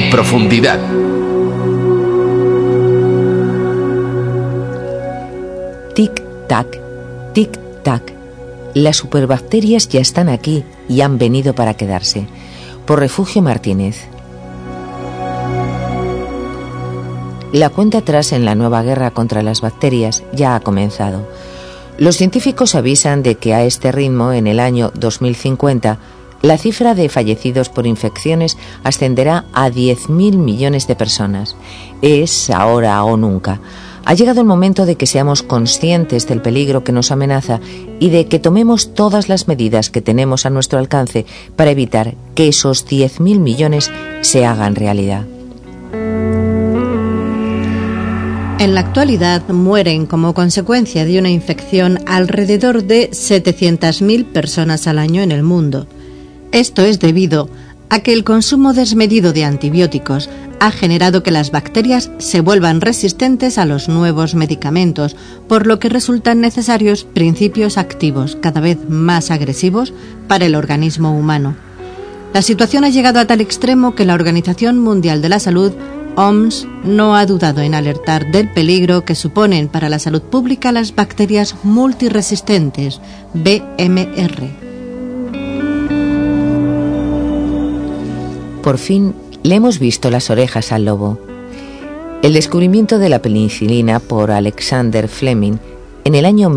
profundidad. Tic-tac, tic-tac. Las superbacterias ya están aquí y han venido para quedarse. Por Refugio Martínez. La cuenta atrás en la nueva guerra contra las bacterias ya ha comenzado. Los científicos avisan de que a este ritmo, en el año 2050, la cifra de fallecidos por infecciones ascenderá a 10.000 millones de personas. Es ahora o nunca. Ha llegado el momento de que seamos conscientes del peligro que nos amenaza y de que tomemos todas las medidas que tenemos a nuestro alcance para evitar que esos 10.000 millones se hagan realidad. En la actualidad mueren como consecuencia de una infección alrededor de 700.000 personas al año en el mundo. Esto es debido a que el consumo desmedido de antibióticos ha generado que las bacterias se vuelvan resistentes a los nuevos medicamentos, por lo que resultan necesarios principios activos cada vez más agresivos para el organismo humano. La situación ha llegado a tal extremo que la Organización Mundial de la Salud, OMS, no ha dudado en alertar del peligro que suponen para la salud pública las bacterias multiresistentes, BMR. Por fin le hemos visto las orejas al lobo. El descubrimiento de la penicilina por Alexander Fleming en el año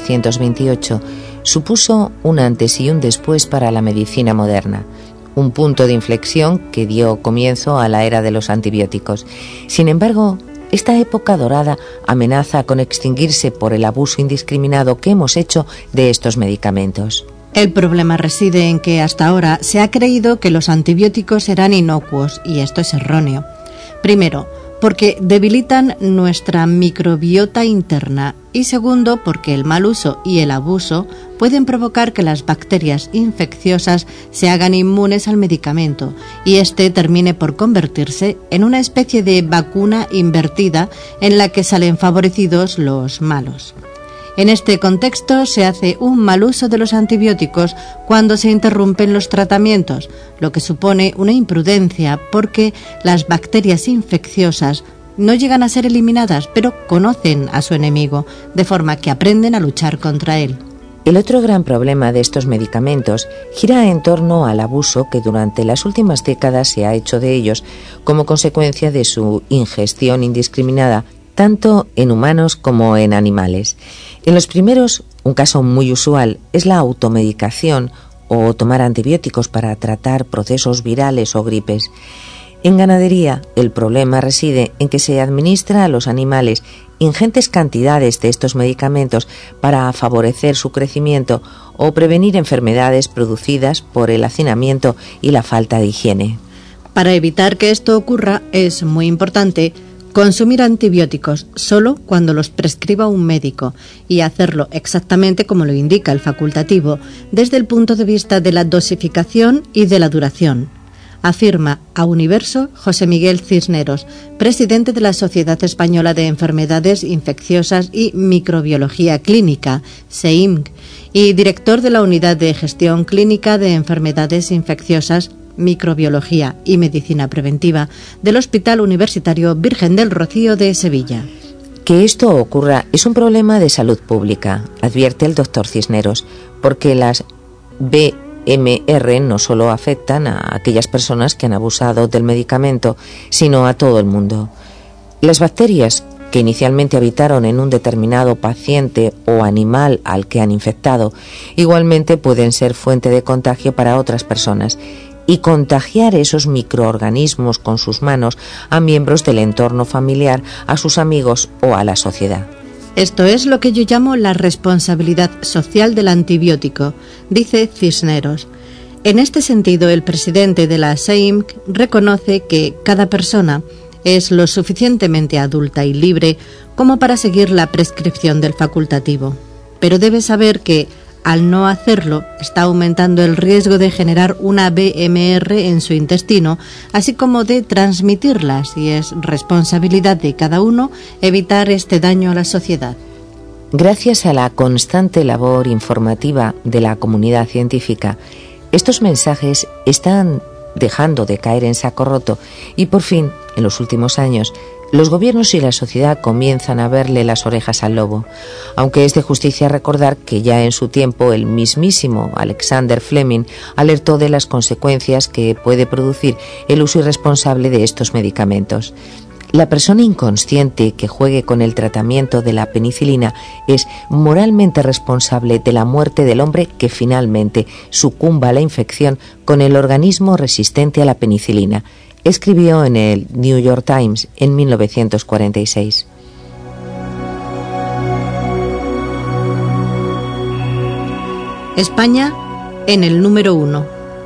1928 supuso un antes y un después para la medicina moderna, un punto de inflexión que dio comienzo a la era de los antibióticos. Sin embargo, esta época dorada amenaza con extinguirse por el abuso indiscriminado que hemos hecho de estos medicamentos. El problema reside en que hasta ahora se ha creído que los antibióticos eran inocuos, y esto es erróneo. Primero, porque debilitan nuestra microbiota interna, y segundo, porque el mal uso y el abuso pueden provocar que las bacterias infecciosas se hagan inmunes al medicamento y éste termine por convertirse en una especie de vacuna invertida en la que salen favorecidos los malos. En este contexto se hace un mal uso de los antibióticos cuando se interrumpen los tratamientos, lo que supone una imprudencia porque las bacterias infecciosas no llegan a ser eliminadas, pero conocen a su enemigo, de forma que aprenden a luchar contra él. El otro gran problema de estos medicamentos gira en torno al abuso que durante las últimas décadas se ha hecho de ellos como consecuencia de su ingestión indiscriminada, tanto en humanos como en animales. En los primeros, un caso muy usual es la automedicación o tomar antibióticos para tratar procesos virales o gripes. En ganadería, el problema reside en que se administra a los animales ingentes cantidades de estos medicamentos para favorecer su crecimiento o prevenir enfermedades producidas por el hacinamiento y la falta de higiene. Para evitar que esto ocurra, es muy importante consumir antibióticos solo cuando los prescriba un médico y hacerlo exactamente como lo indica el facultativo, desde el punto de vista de la dosificación y de la duración. Afirma a Universo José Miguel Cisneros, presidente de la Sociedad Española de Enfermedades Infecciosas y Microbiología Clínica, SEIMC, y director de la Unidad de Gestión Clínica de Enfermedades Infecciosas, Microbiología y Medicina Preventiva del Hospital Universitario Virgen del Rocío de Sevilla. Que esto ocurra es un problema de salud pública, advierte el doctor Cisneros, porque las BMR no solo afectan a aquellas personas que han abusado del medicamento, sino a todo el mundo. Las bacterias que inicialmente habitaron en un determinado paciente o animal al que han infectado, igualmente pueden ser fuente de contagio para otras personas y contagiar esos microorganismos con sus manos a miembros del entorno familiar, a sus amigos o a la sociedad. Esto es lo que yo llamo la responsabilidad social del antibiótico, dice Cisneros. En este sentido, el presidente de la SEIMC reconoce que cada persona es lo suficientemente adulta y libre como para seguir la prescripción del facultativo, pero debe saber que al no hacerlo, está aumentando el riesgo de generar una BMR en su intestino, así como de transmitirlas, y es responsabilidad de cada uno evitar este daño a la sociedad. Gracias a la constante labor informativa de la comunidad científica, estos mensajes están dejando de caer en saco roto, y por fin, en los últimos años, los gobiernos y la sociedad comienzan a verle las orejas al lobo, aunque es de justicia recordar que ya en su tiempo el mismísimo Alexander Fleming alertó de las consecuencias que puede producir el uso irresponsable de estos medicamentos. La persona inconsciente que juegue con el tratamiento de la penicilina es moralmente responsable de la muerte del hombre que finalmente sucumba a la infección con el organismo resistente a la penicilina, escribió en el New York Times en 1946. España en el número 1.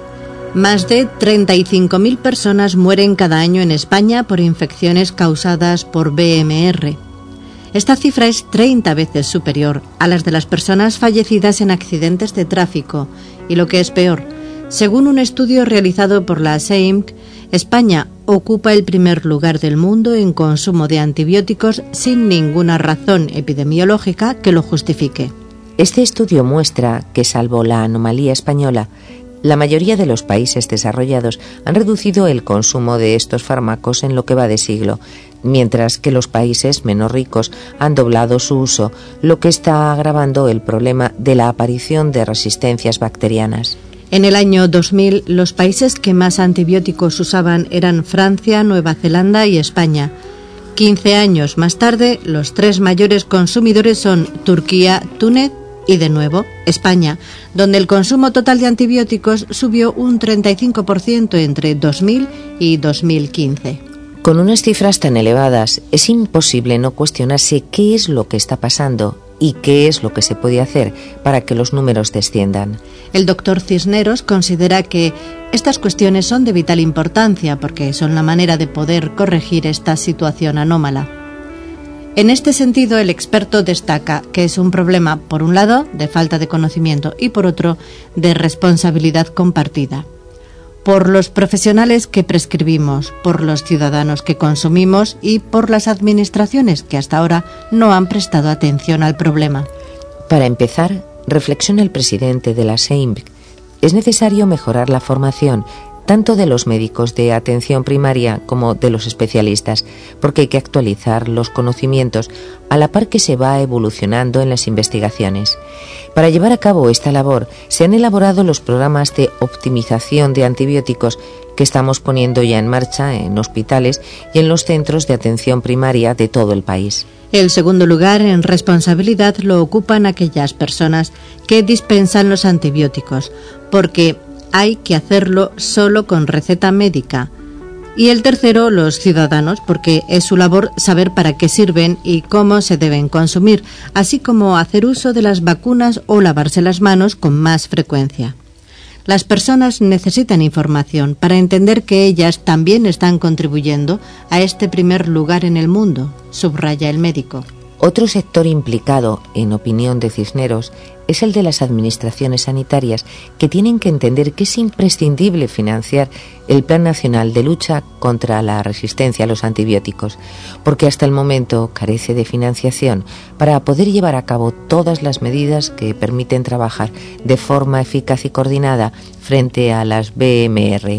Más de 35.000 personas mueren cada año en España por infecciones causadas por BMR. Esta cifra es 30 veces superior a las de las personas fallecidas en accidentes de tráfico y, lo que es peor, según un estudio realizado por la SEIMC, España ocupa el primer lugar del mundo en consumo de antibióticos sin ninguna razón epidemiológica que lo justifique. Este estudio muestra que, salvo la anomalía española, la mayoría de los países desarrollados han reducido el consumo de estos fármacos en lo que va de siglo, mientras que los países menos ricos han doblado su uso, lo que está agravando el problema de la aparición de resistencias bacterianas. En el año 2000, los países que más antibióticos usaban eran Francia, Nueva Zelanda y España. 15 años más tarde, los tres mayores consumidores son Turquía, Túnez y, de nuevo, España, donde el consumo total de antibióticos subió un 35% entre 2000 y 2015. Con unas cifras tan elevadas, es imposible no cuestionarse qué es lo que está pasando y qué es lo que se puede hacer para que los números desciendan. El doctor Cisneros considera que estas cuestiones son de vital importancia porque son la manera de poder corregir esta situación anómala. En este sentido, el experto destaca que es un problema, por un lado, de falta de conocimiento y, por otro, de responsabilidad compartida. Por los profesionales que prescribimos, por los ciudadanos que consumimos y por las administraciones que hasta ahora no han prestado atención al problema. Para empezar, reflexiona el presidente de la SEIMC, es necesario mejorar la formación tanto de los médicos de atención primaria como de los especialistas, porque hay que actualizar los conocimientos a la par que se va evolucionando en las investigaciones. Para llevar a cabo esta labor se han elaborado los programas de optimización de antibióticos que estamos poniendo ya en marcha en hospitales y en los centros de atención primaria de todo el país. El segundo lugar en responsabilidad lo ocupan aquellas personas que dispensan los antibióticos, porque hay que hacerlo solo con receta médica. Y el tercero, los ciudadanos, porque es su labor saber para qué sirven y cómo se deben consumir, así como hacer uso de las vacunas o lavarse las manos con más frecuencia. Las personas necesitan información para entender que ellas también están contribuyendo a este primer lugar en el mundo, subraya el médico. Otro sector implicado, en opinión de Cisneros, es el de las administraciones sanitarias, que tienen que entender que es imprescindible financiar el Plan Nacional de Lucha contra la Resistencia a los Antibióticos, porque hasta el momento carece de financiación para poder llevar a cabo todas las medidas que permiten trabajar de forma eficaz y coordinada frente a las BMR.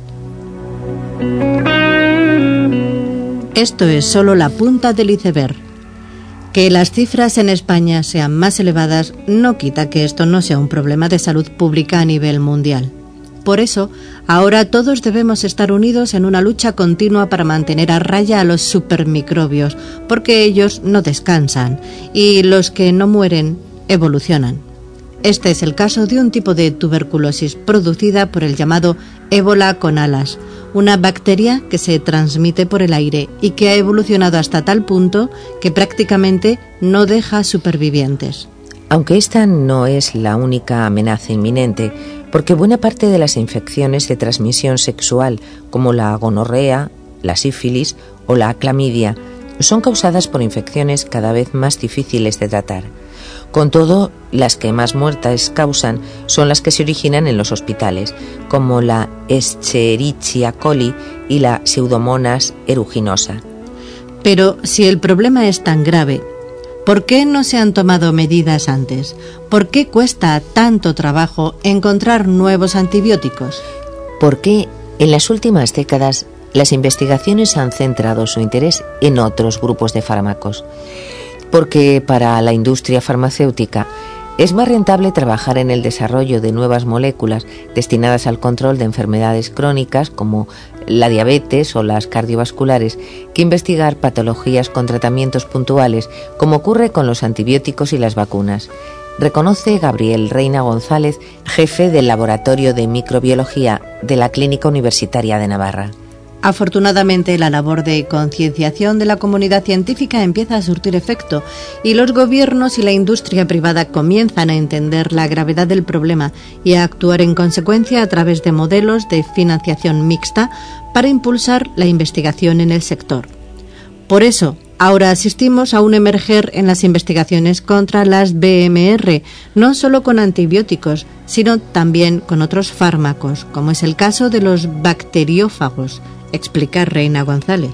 Esto es solo la punta del iceberg. Que las cifras en España sean más elevadas no quita que esto no sea un problema de salud pública a nivel mundial. Por eso, ahora todos debemos estar unidos en una lucha continua para mantener a raya a los supermicrobios, porque ellos no descansan y los que no mueren evolucionan. Este es el caso de un tipo de tuberculosis producida por el llamado ébola con alas, una bacteria que se transmite por el aire y que ha evolucionado hasta tal punto que prácticamente no deja supervivientes. Aunque esta no es la única amenaza inminente, porque buena parte de las infecciones de transmisión sexual, como la gonorrea, la sífilis o la clamidia, son causadas por infecciones cada vez más difíciles de tratar. Con todo, las que más muertes causan son las que se originan en los hospitales, como la Escherichia coli y la Pseudomonas aeruginosa. Pero si el problema es tan grave, ¿por qué no se han tomado medidas antes? ¿Por qué cuesta tanto trabajo encontrar nuevos antibióticos? Porque En las últimas décadas, las investigaciones han centrado su interés en otros grupos de fármacos, porque para la industria farmacéutica es más rentable trabajar en el desarrollo de nuevas moléculas destinadas al control de enfermedades crónicas como la diabetes o las cardiovasculares que investigar patologías con tratamientos puntuales, como ocurre con los antibióticos y las vacunas. Reconoce Gabriel Reina González, jefe del Laboratorio de Microbiología de la Clínica Universitaria de Navarra. Afortunadamente, la labor de concienciación de la comunidad científica empieza a surtir efecto y los gobiernos y la industria privada comienzan a entender la gravedad del problema y a actuar en consecuencia a través de modelos de financiación mixta para impulsar la investigación en el sector. Por eso, ahora asistimos a un emerger en las investigaciones contra las BMR, no solo con antibióticos, sino también con otros fármacos, como es el caso de los bacteriófagos, explica Reina González.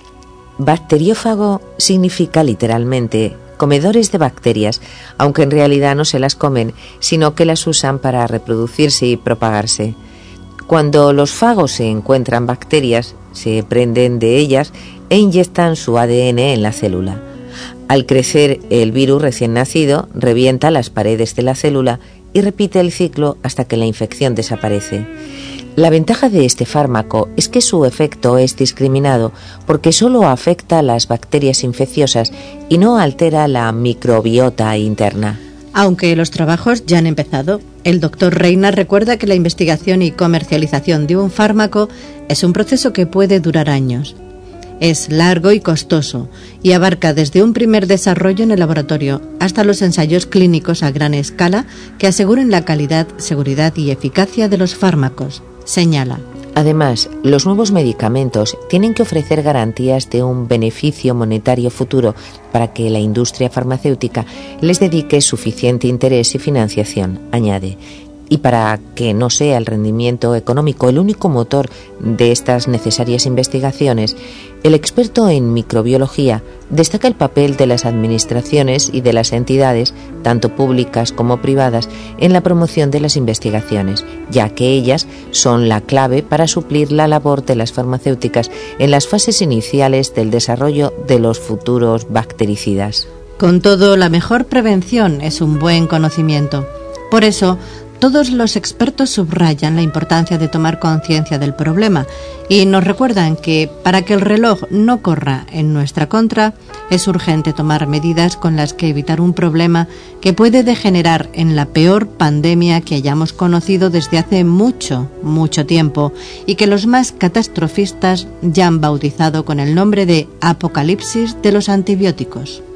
Bacteriófago significa literalmente comedores de bacterias, aunque en realidad no se las comen, sino que las usan para reproducirse y propagarse. Cuando los fagos se encuentran bacterias, se prenden de ellas e inyectan su ADN en la célula. Al crecer, el virus recién nacido revienta las paredes de la célula y repite el ciclo hasta que la infección desaparece. La ventaja de este fármaco es que su efecto es discriminado porque solo afecta a las bacterias infecciosas y no altera la microbiota interna. Aunque los trabajos ya han empezado, el doctor Reina recuerda que la investigación y comercialización de un fármaco es un proceso que puede durar años. Es largo y costoso y abarca desde un primer desarrollo en el laboratorio hasta los ensayos clínicos a gran escala que aseguren la calidad, seguridad y eficacia de los fármacos, señala. Además, los nuevos medicamentos tienen que ofrecer garantías de un beneficio monetario futuro para que la industria farmacéutica les dedique suficiente interés y financiación, añade. Y para que no sea el rendimiento económico el único motor de estas necesarias investigaciones, el experto en microbiología destaca el papel de las administraciones y de las entidades, tanto públicas como privadas, en la promoción de las investigaciones, ya que ellas son la clave para suplir la labor de las farmacéuticas en las fases iniciales del desarrollo de los futuros bactericidas. Con todo, la mejor prevención es un buen conocimiento. Por eso, todos los expertos subrayan la importancia de tomar conciencia del problema y nos recuerdan que para que el reloj no corra en nuestra contra, es urgente tomar medidas con las que evitar un problema que puede degenerar en la peor pandemia que hayamos conocido desde hace mucho, mucho tiempo y que los más catastrofistas ya han bautizado con el nombre de apocalipsis de los antibióticos.